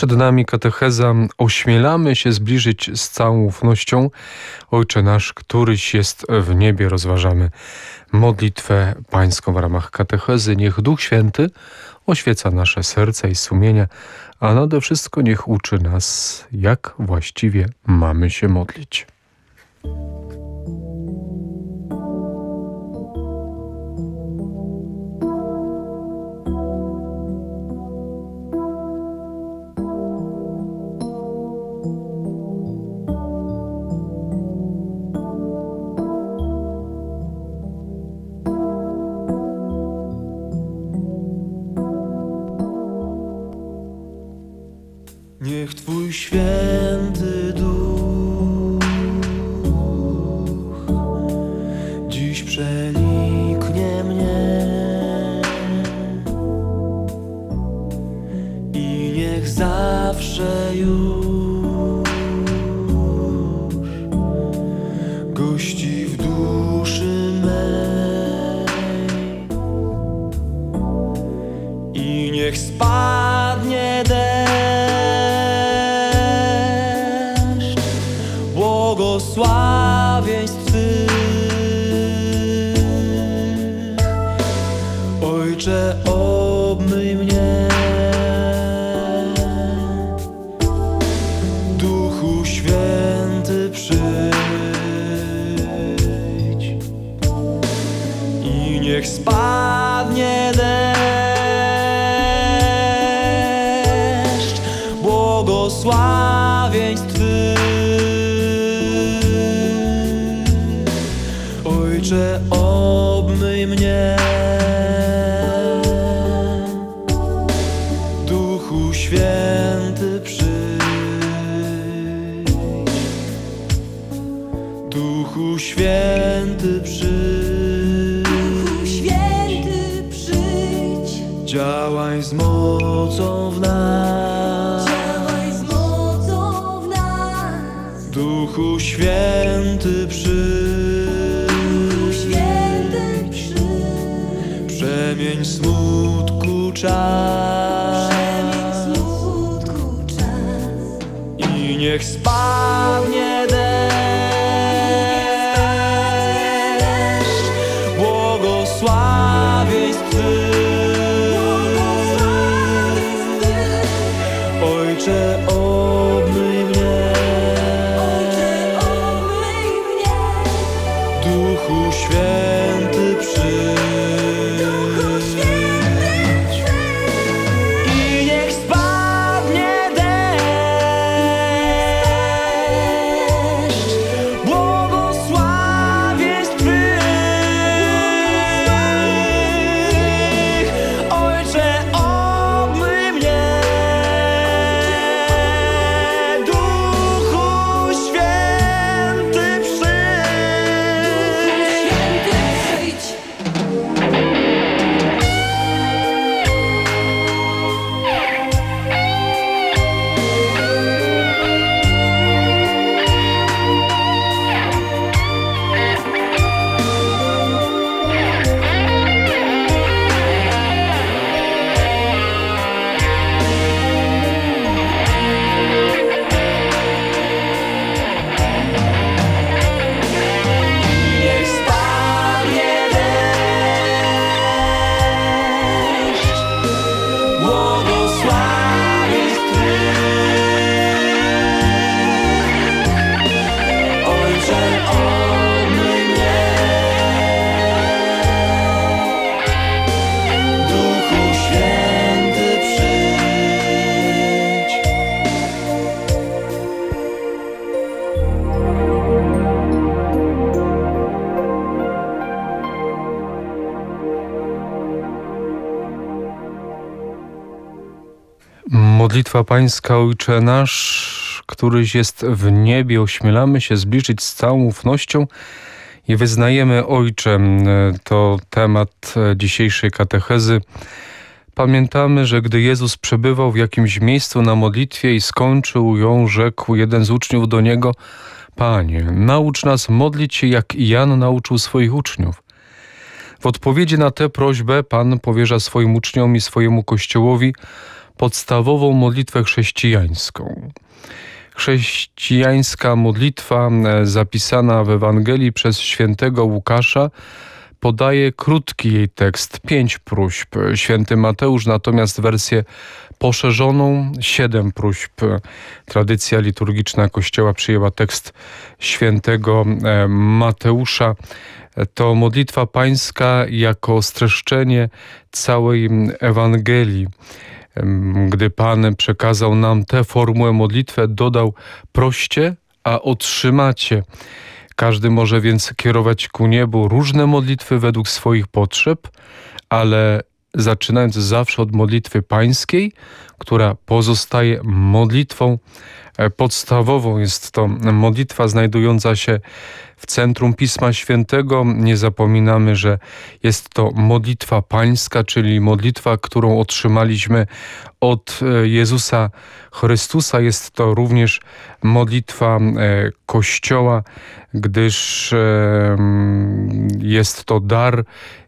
Przed nami katecheza. Ośmielamy się zbliżyć z całą ufnością. Ojcze nasz, któryś jest w niebie. Rozważamy modlitwę pańską w ramach katechezy. Niech Duch Święty oświeca nasze serca i sumienia, a nade wszystko niech uczy nas, jak właściwie mamy się modlić. Niech Twój święty Duch dziś przeniknie mnie i niech zawsze już gości w duszy mej i niech spadnie błogosławieństw Twych. Ojcze, obmyj mnie, Duchu Święty przyjdź i niech spadnie deszcz błogosławieństw Twych. Ojcze, obmyj mnie, Duchu Święty przyjdź, Duchu Święty przyjdź, Duchu Święty przyjdź, działaj z mocą w nas, działaj z mocą w nas. Duchu Święty przyjdź, przemień smutku czas, przemień smutku czas i niech spadnie deszcz błogosławieństw Twych. Ojcze, obmyj mnie, Ojcze, obmyj mnie, Duchu Święty przyjdź. Modlitwa pańska. Ojcze nasz, któryś jest w niebie, ośmielamy się zbliżyć z całą ufnością i wyznajemy, Ojcze, to temat dzisiejszej katechezy. Pamiętamy, że gdy Jezus przebywał w jakimś miejscu na modlitwie i skończył ją, rzekł jeden z uczniów do Niego: Panie, naucz nas modlić się, jak i Jan nauczył swoich uczniów. W odpowiedzi na tę prośbę Pan powierza swoim uczniom i swojemu Kościołowi podstawową modlitwę chrześcijańską. Chrześcijańska modlitwa zapisana w Ewangelii przez świętego Łukasza podaje krótki jej tekst, 5 próśb. Święty Mateusz natomiast wersję poszerzoną, 7 próśb. Tradycja liturgiczna Kościoła przyjęła tekst świętego Mateusza. To modlitwa pańska jako streszczenie całej Ewangelii. Gdy Pan przekazał nam tę formułę modlitwę, dodał: proście, a otrzymacie. Każdy może więc kierować ku niebu różne modlitwy według swoich potrzeb, ale zaczynając zawsze od modlitwy pańskiej, która pozostaje modlitwą podstawową. Jest to modlitwa znajdująca się w centrum Pisma Świętego. Nie zapominamy, że jest to modlitwa pańska, czyli modlitwa, którą otrzymaliśmy od Jezusa Chrystusa. Jest to również modlitwa Kościoła, gdyż jest to dar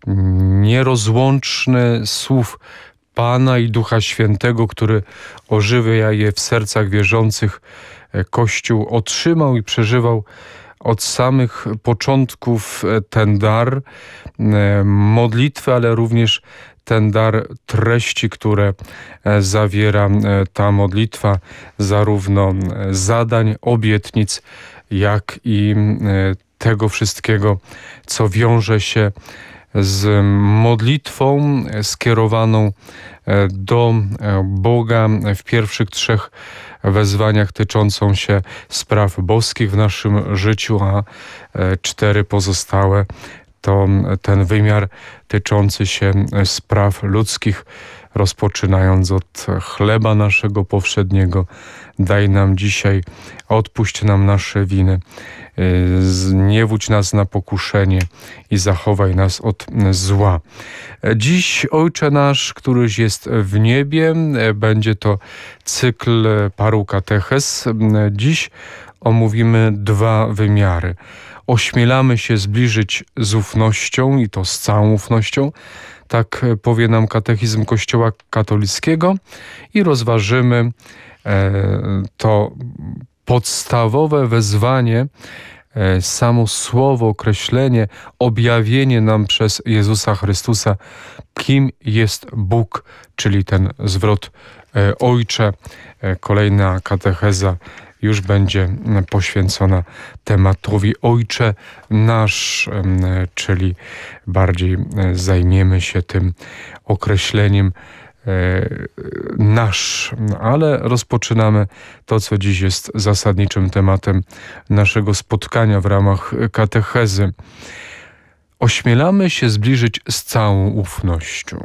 nierozłączny słów Pana i Ducha Świętego, który ożywia je w sercach wierzących. Kościół otrzymał i przeżywał od samych początków ten dar modlitwy, ale również ten dar treści, które zawiera ta modlitwa, zarówno zadań, obietnic, jak i tego wszystkiego, co wiąże się z modlitwą skierowaną do Boga w pierwszych 3 wezwaniach tyczącą się spraw boskich w naszym życiu, a 4 pozostałe to ten wymiar tyczący się spraw ludzkich, rozpoczynając od chleba naszego powszedniego. Daj nam dzisiaj, odpuść nam nasze winy, nie wódź nas na pokuszenie i zachowaj nas od zła. Dziś, Ojcze nasz, któryś jest w niebie, będzie to cykl paru katechez. Dziś omówimy 2 wymiary. Ośmielamy się zbliżyć z ufnością, i to z całą ufnością, tak powie nam katechizm Kościoła katolickiego, i rozważymy to podstawowe wezwanie, samo słowo, określenie, objawienie nam przez Jezusa Chrystusa, kim jest Bóg, czyli ten zwrot Ojcze. Kolejna katecheza już będzie poświęcona tematowi Ojcze nasz, czyli bardziej zajmiemy się tym określeniem nasz, ale rozpoczynamy to, co dziś jest zasadniczym tematem naszego spotkania w ramach katechezy. Ośmielamy się zbliżyć z całą ufnością.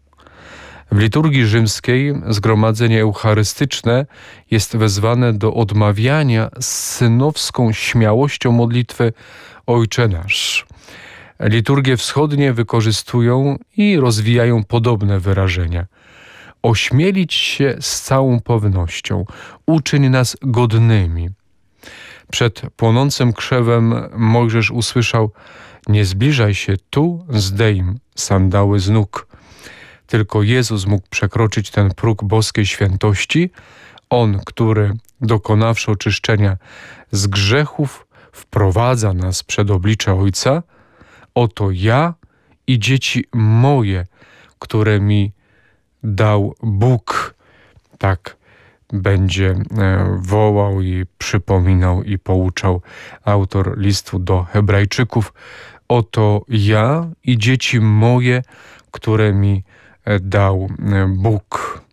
W liturgii rzymskiej zgromadzenie eucharystyczne jest wezwane do odmawiania z synowską śmiałością modlitwy Ojcze nasz. Liturgie wschodnie wykorzystują i rozwijają podobne wyrażenia. Ośmielić się z całą pewnością, uczyń nas godnymi. Przed płonącym krzewem Mojżesz usłyszał: nie zbliżaj się tu, zdejm sandały z nóg. Tylko Jezus mógł przekroczyć ten próg boskiej świętości. On, który dokonawszy oczyszczenia z grzechów, wprowadza nas przed oblicze Ojca. Oto ja i dzieci moje, które mi dał Bóg. Tak będzie wołał i przypominał i pouczał autor listu do Hebrajczyków. Oto ja i dzieci moje, które mi dał Bóg.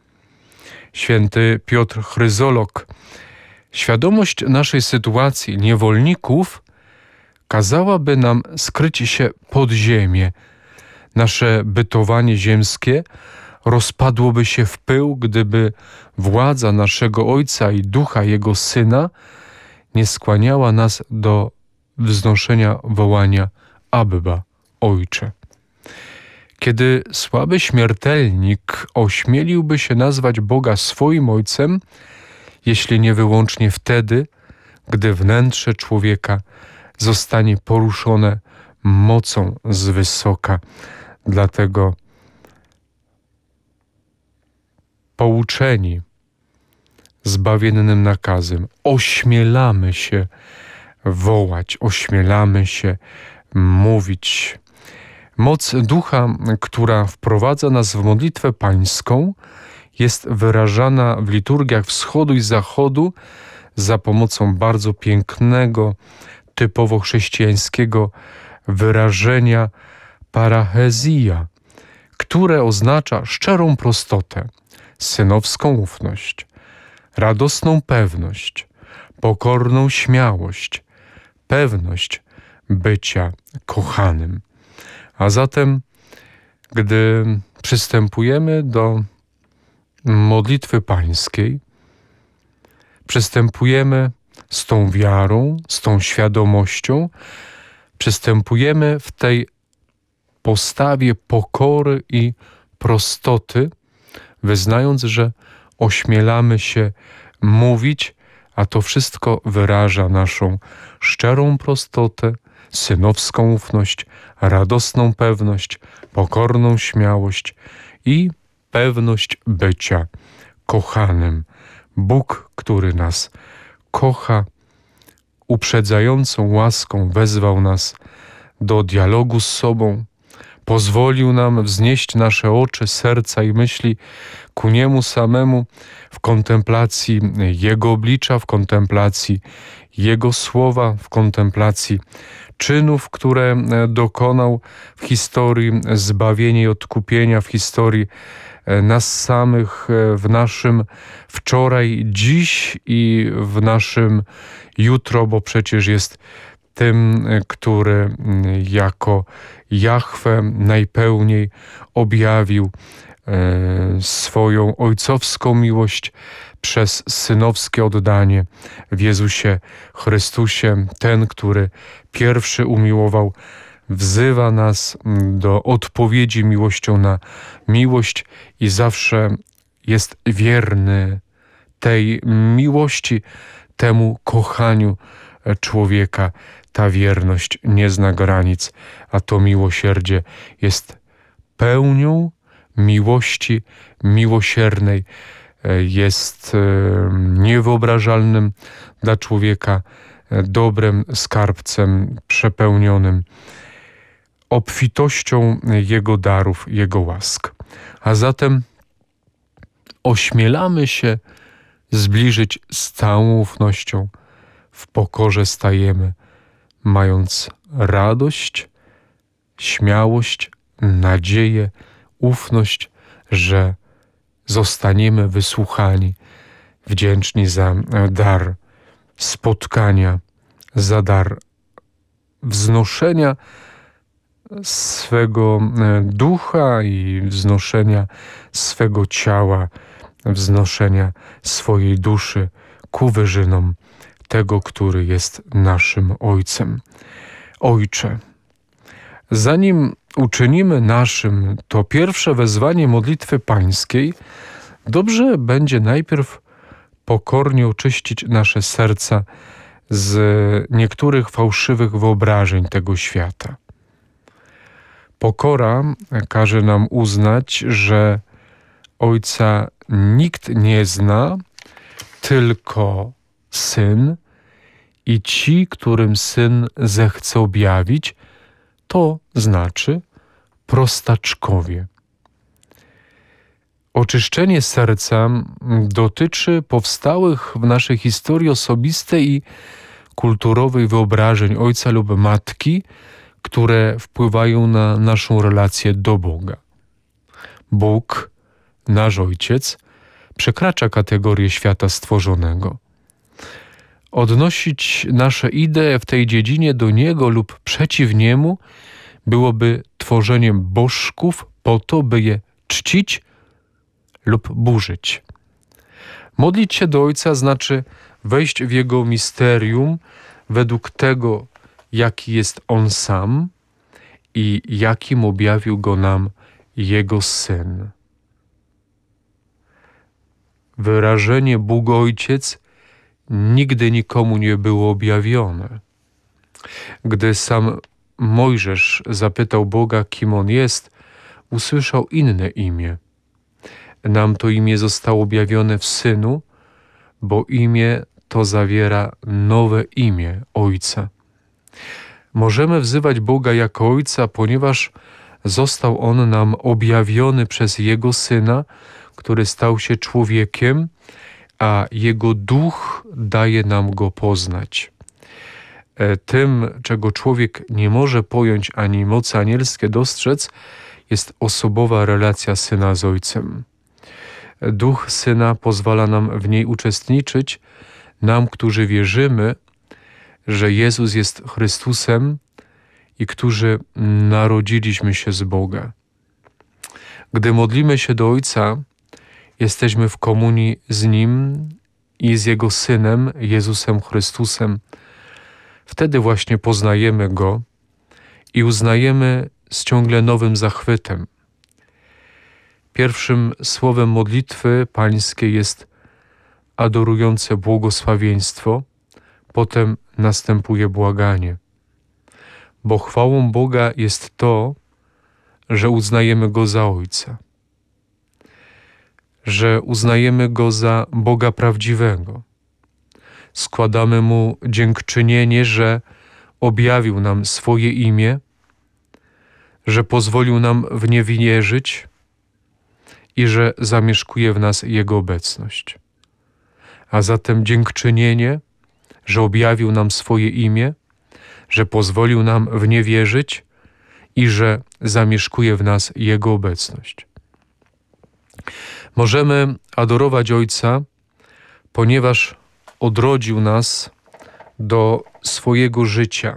Święty Piotr Chryzolog. Świadomość naszej sytuacji niewolników kazałaby nam skryć się pod ziemię. Nasze bytowanie ziemskie rozpadłoby się w pył, gdyby władza naszego Ojca i Ducha Jego Syna nie skłaniała nas do wznoszenia wołania Abba, Ojcze. Kiedy słaby śmiertelnik ośmieliłby się nazwać Boga swoim Ojcem, jeśli nie wyłącznie wtedy, gdy wnętrze człowieka zostanie poruszone mocą z wysoka. Dlatego pouczeni zbawiennym nakazem, ośmielamy się wołać, ośmielamy się mówić. Moc Ducha, która wprowadza nas w modlitwę pańską, jest wyrażana w liturgiach wschodu i zachodu za pomocą bardzo pięknego, typowo chrześcijańskiego wyrażenia parachezja, które oznacza szczerą prostotę, synowską ufność, radosną pewność, pokorną śmiałość, pewność bycia kochanym. A zatem, gdy przystępujemy do modlitwy pańskiej, przystępujemy z tą wiarą, z tą świadomością, przystępujemy w tej postawie pokory i prostoty, wyznając, że ośmielamy się mówić, a to wszystko wyraża naszą szczerą prostotę, synowską ufność, radosną pewność, pokorną śmiałość i pewność bycia kochanym. Bóg, który nas kocha, uprzedzającą łaską wezwał nas do dialogu z sobą, pozwolił nam wznieść nasze oczy, serca i myśli ku Niemu samemu w kontemplacji Jego oblicza, w kontemplacji Jego słowa, w kontemplacji czynów, które dokonał w historii zbawienia i odkupienia, w historii nas samych, w naszym wczoraj, dziś i w naszym jutro, bo przecież jest tym, który jako Jahwe najpełniej objawił swoją ojcowską miłość przez synowskie oddanie w Jezusie Chrystusie. Ten, który pierwszy umiłował, wzywa nas do odpowiedzi miłością na miłość i zawsze jest wierny tej miłości, temu kochaniu człowieka. Ta wierność nie zna granic, a to miłosierdzie jest pełnią miłości miłosiernej, jest niewyobrażalnym dla człowieka dobrem, skarbcem przepełnionym obfitością Jego darów, Jego łask. A zatem ośmielamy się zbliżyć z całą ufnością, w pokorze stajemy, mając radość, śmiałość, nadzieję, ufność, że zostaniemy wysłuchani, wdzięczni za dar spotkania, za dar wznoszenia swego ducha i wznoszenia swego ciała, wznoszenia swojej duszy ku wyżynom tego, który jest naszym Ojcem. Ojcze, zanim uczynimy naszym to pierwsze wezwanie modlitwy pańskiej, dobrze będzie najpierw pokornie oczyścić nasze serca z niektórych fałszywych wyobrażeń tego świata. Pokora każe nam uznać, że Ojca nikt nie zna, tylko Syn i ci, którym Syn zechce objawić, to znaczy prostaczkowie. Oczyszczenie serca dotyczy powstałych w naszej historii osobistej i kulturowej wyobrażeń ojca lub matki, które wpływają na naszą relację do Boga. Bóg, nasz Ojciec, przekracza kategorię świata stworzonego. Odnosić nasze idee w tej dziedzinie do Niego lub przeciw Niemu byłoby tworzeniem bożków po to, by je czcić lub burzyć. Modlić się do Ojca znaczy wejść w Jego misterium według tego, jaki jest On sam i jakim objawił Go nam Jego Syn. Wyrażenie Bóg Ojciec nigdy nikomu nie było objawione. Gdy sam Mojżesz zapytał Boga, kim On jest, usłyszał inne imię. nam to imię zostało objawione w Synu, bo imię to zawiera nowe imię Ojca. Możemy wzywać Boga jako Ojca, ponieważ został On nam objawiony przez Jego Syna, który stał się człowiekiem, a Jego Duch daje nam Go poznać. Tym, czego człowiek nie może pojąć ani moce anielskie dostrzec, jest osobowa relacja Syna z Ojcem. Duch Syna pozwala nam w niej uczestniczyć, nam, którzy wierzymy, że Jezus jest Chrystusem i którzy narodziliśmy się z Boga. Gdy modlimy się do Ojca, jesteśmy w komunii z Nim i z Jego Synem, Jezusem Chrystusem. Wtedy właśnie poznajemy Go i uznajemy z ciągle nowym zachwytem. Pierwszym słowem modlitwy pańskiej jest adorujące błogosławieństwo, potem następuje błaganie. Bo chwałą Boga jest to, że uznajemy Go za Ojca, że uznajemy Go za Boga prawdziwego. Składamy Mu dziękczynienie, że objawił nam swoje imię, że pozwolił nam w nie wierzyć i że zamieszkuje w nas Jego obecność. A zatem dziękczynienie, że objawił nam swoje imię, że pozwolił nam w nie wierzyć i że zamieszkuje w nas Jego obecność. Możemy adorować Ojca, ponieważ odrodził nas do swojego życia.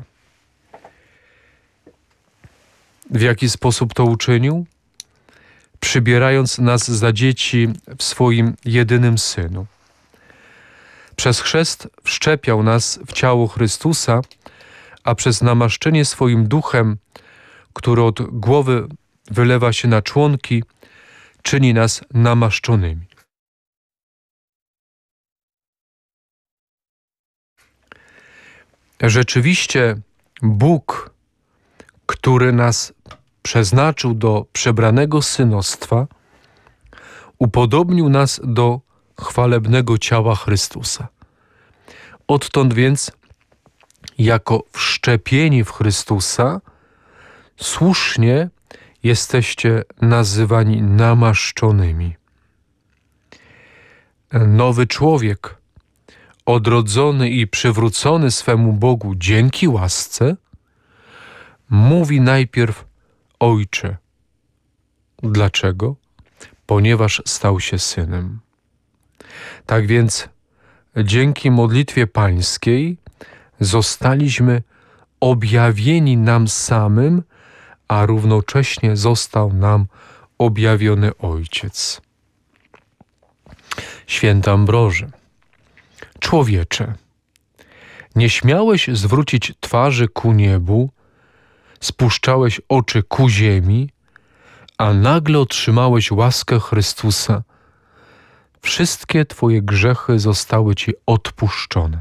W jaki sposób to uczynił? Przybierając nas za dzieci w swoim jedynym Synu. Przez chrzest wszczepiał nas w ciało Chrystusa, a przez namaszczenie swoim duchem, który od głowy wylewa się na członki, czyni nas namaszczonymi. Rzeczywiście Bóg, który nas przeznaczył do przebranego synostwa, upodobnił nas do chwalebnego ciała Chrystusa. Odtąd więc, jako wszczepieni w Chrystusa, słusznie jesteście nazywani namaszczonymi. Nowy człowiek, odrodzony i przywrócony swemu Bogu dzięki łasce, mówi najpierw Ojcze. Dlaczego? Ponieważ stał się Synem. Tak więc dzięki modlitwie pańskiej zostaliśmy objawieni nam samym, a równocześnie został nam objawiony Ojciec. Święty Ambroży. Człowiecze, nie śmiałeś zwrócić twarzy ku niebu, spuszczałeś oczy ku ziemi, a nagle otrzymałeś łaskę Chrystusa. Wszystkie twoje grzechy zostały ci odpuszczone.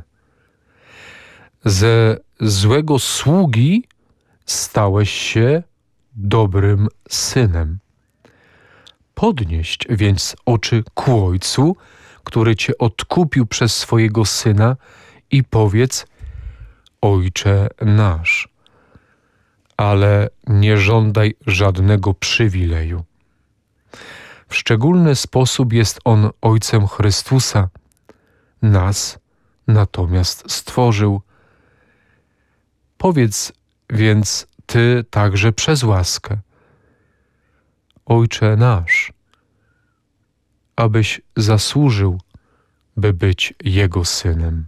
Ze złego sługi stałeś się dobrym synem. Podnieś więc oczy ku Ojcu, który cię odkupił przez swojego Syna i powiedz: Ojcze nasz. Ale nie żądaj żadnego przywileju. W szczególny sposób jest On Ojcem Chrystusa. Nas natomiast stworzył. Powiedz więc Ty także przez łaskę: Ojcze nasz, abyś zasłużył, by być Jego synem.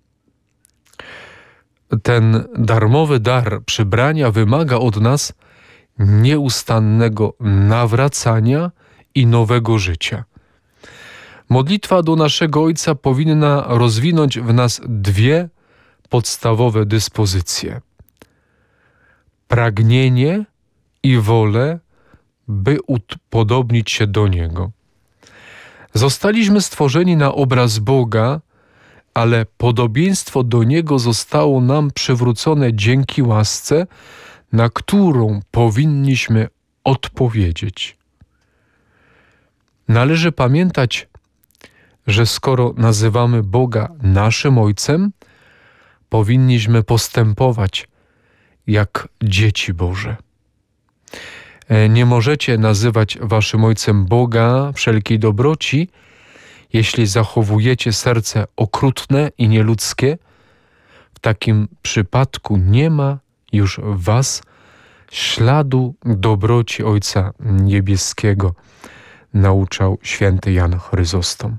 Ten darmowy dar przybrania wymaga od nas nieustannego nawracania i nowego życia. Modlitwa do naszego Ojca powinna rozwinąć w nas dwie podstawowe dyspozycje. Pragnienie i wolę, by upodobnić się do Niego. Zostaliśmy stworzeni na obraz Boga, ale podobieństwo do Niego zostało nam przywrócone dzięki łasce, na którą powinniśmy odpowiedzieć. Należy pamiętać, że skoro nazywamy Boga naszym Ojcem, powinniśmy postępować jak dzieci Boże. Nie możecie nazywać waszym Ojcem Boga wszelkiej dobroci, jeśli zachowujecie serce okrutne i nieludzkie. W takim przypadku nie ma już w was śladu dobroci Ojca Niebieskiego, nauczał święty Jan Chryzostom.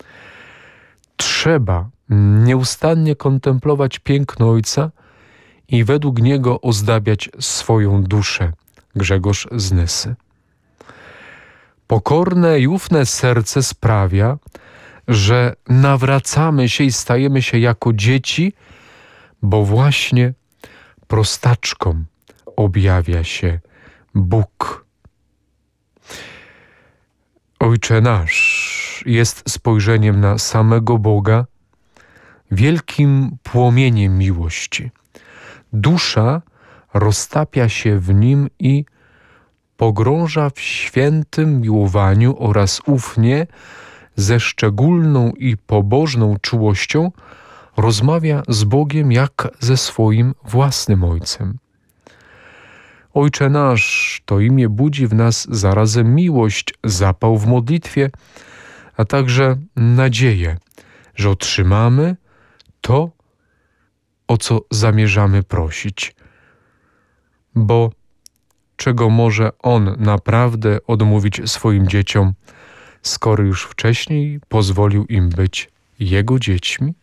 Trzeba nieustannie kontemplować piękno Ojca i według niego ozdabiać swoją duszę. Grzegorz z Nysy. Pokorne i ufne serce sprawia, że nawracamy się i stajemy się jako dzieci, bo właśnie prostaczkom objawia się Bóg. Ojcze nasz jest spojrzeniem na samego Boga, wielkim płomieniem miłości. Dusza roztapia się w nim i pogrąża w świętym miłowaniu oraz ufnie, ze szczególną i pobożną czułością rozmawia z Bogiem jak ze swoim własnym Ojcem. Ojcze nasz, to imię budzi w nas zarazem miłość, zapał w modlitwie, a także nadzieję, że otrzymamy to, o co zamierzamy prosić. Bo czego może On naprawdę odmówić swoim dzieciom, skoro już wcześniej pozwolił im być Jego dziećmi?